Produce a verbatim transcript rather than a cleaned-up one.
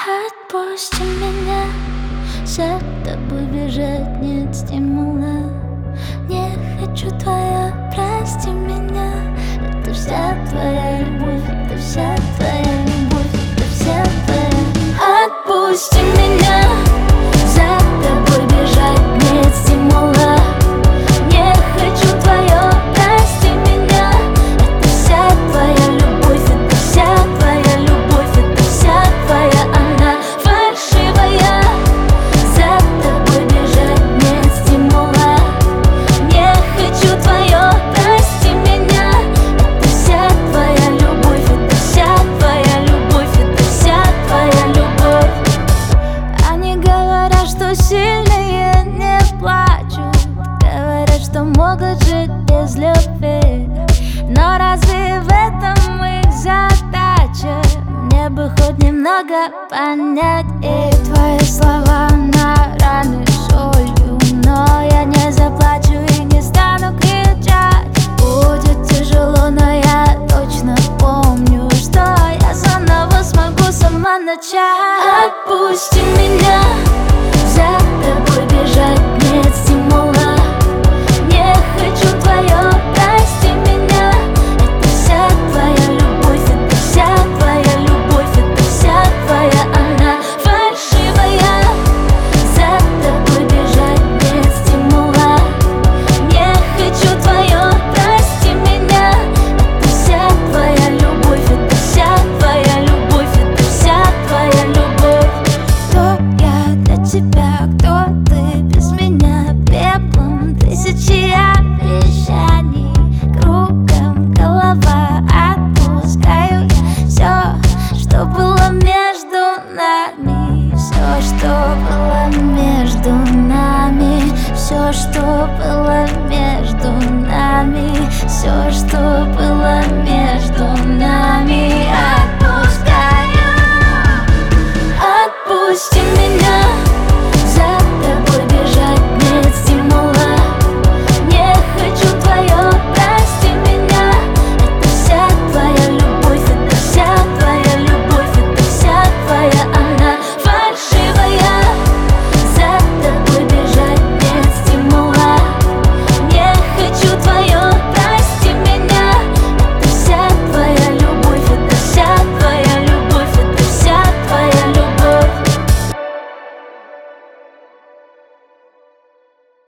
Отпусти меня, за тобой бежать нет стимула. Не хочу твоя, прости меня. Это вся твоя любовь, это вся твоя любовь, это вся твоя. Отпусти меня, за тобой бежать нет стимула. Не хочу твое, прости меня. Это вся твоя любовь, это вся твоя любовь, это вся твоя. Она фальшивая. За тобой бежать нет стимула. Не хочу твое, прости меня. Это вся твоя любовь, это вся твоя любовь, это вся твоя любовь. Они говорят, что сильные не плачут, говорят, что могут жить без любви. Но разве в этом их задача? Мне бы хоть немного понять. И твои слова на раны солью, но я не заплачу и не стану кричать. Будет тяжело, но я точно помню, что я заново смогу сама начать. Отпусти меня, за тобой бежать нет стимула. Не хочу твое, прости меня. Это вся твоя любовь, это вся твоя любовь, это вся твоя. Она фальшивая. За тобой бежать нет стимула. Не хочу твое, прости меня. Это вся твоя любовь, это вся твоя любовь, это вся твоя любовь. Кто я для тебя, кто ты без меня? Пеплом тысячи обещаний, кругом голова. Отпускаю я все, что было между нами. Все, что было между нами. Все, что было между нами. Все, что было между нами.